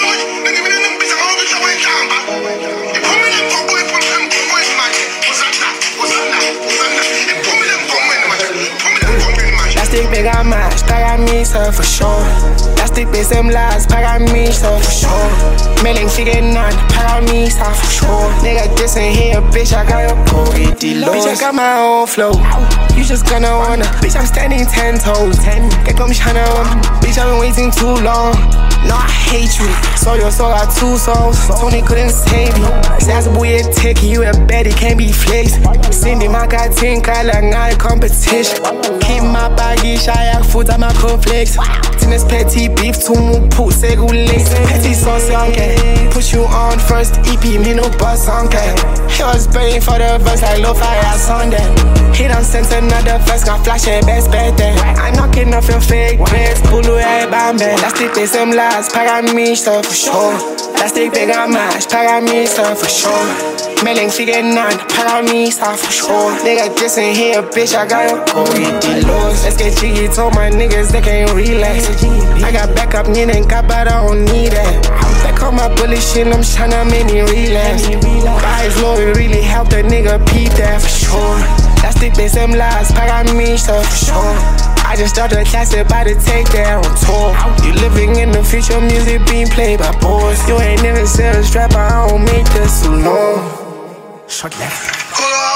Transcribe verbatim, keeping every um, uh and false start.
Plastic bag on mash, paga misa for sure. Plastic bag sem lies, paga misa for sure. Mailing figure none, paga misa for sure. Nigga, this ain't here, bitch, I got a pretty low. Bitch, I got my own flow. You just gonna wanna. Bitch, I'm standing ten toes. Ten. Get come shine on. Bitch, I've been waiting too long. No, I hate you. So your soul got two souls. Tony couldn't save you. Says boy, take you a bed, it can't be flexed. Cindy, my cat think I like not competition. Keep my baggy shy, food at my complex. Tennis petty beef, two more put segulates. Petty sauce, okay. Push you on first, E P, me no bus, okay. He was praying for the verse like low fire Sunday. He done sent another verse, got flashing best birthday. I'm knocking off your fake breads, pulu hey bambe. Plastic they some lies, paga me stuff for sure. Plastic bag on mash, paga me stuff for sure. Mailing figure none, paga me stuff for sure. Nigga, this ain't here, bitch, I got a already lost. Let's get jiggy, told my niggas they can't relax. I got backup, need and cap, but I don't need that. Back on my bullet shit, I'm tryna make me relapse. Guys know it really helped a nigga peep that for sure. Plastic bag some lies, paga me stuff for sure. I just started a class about to take that on tour. You living in the future, music being played by boys. You ain't never sell a strap, I don't make this too long. Short left.